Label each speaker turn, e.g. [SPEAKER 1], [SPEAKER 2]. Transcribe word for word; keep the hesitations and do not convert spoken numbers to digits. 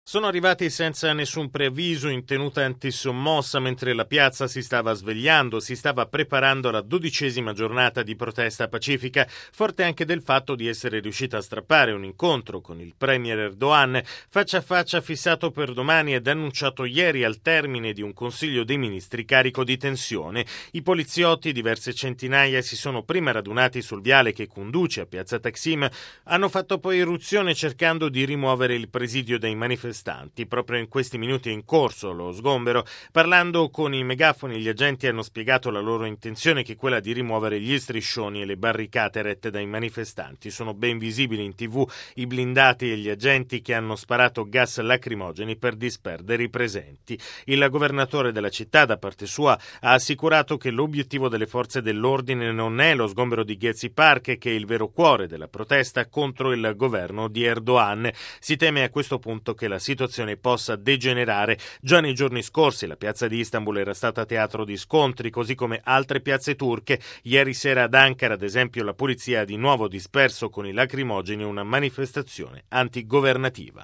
[SPEAKER 1] Sono arrivati senza nessun preavviso in tenuta antisommossa mentre la piazza si stava svegliando, si stava preparando alla dodicesima giornata di protesta pacifica, forte anche del fatto di essere riuscita a strappare un incontro con il premier Erdogan faccia a faccia fissato per domani ed annunciato ieri al termine di un Consiglio dei Ministri carico di tensione. I poliziotti, diverse centinaia, si sono prima radunati sul viale che conduce a piazza Taksim, hanno fatto poi irruzione cercando di rimuovere il presidio dei manifestanti. Proprio in questi minuti è in corso lo sgombero. Parlando con i megafoni, gli agenti hanno spiegato la loro intenzione, che è quella di rimuovere gli striscioni e le barricate rette dai manifestanti. Sono ben visibili in tv i blindati e gli agenti che hanno sparato gas lacrimogeni per disperdere i presenti. Il governatore della città, da parte sua, ha assicurato che l'obiettivo delle forze dell'ordine non è lo sgombero di Gezi Park, che è il vero cuore della protesta contro il governo di Erdogan. Si teme a questo punto che la situazione possa degenerare. Già nei giorni scorsi la piazza di Istanbul era stata teatro di scontri, così come altre piazze turche. Ieri sera ad Ankara, ad esempio, la polizia ha di nuovo disperso con i lacrimogeni una manifestazione antigovernativa.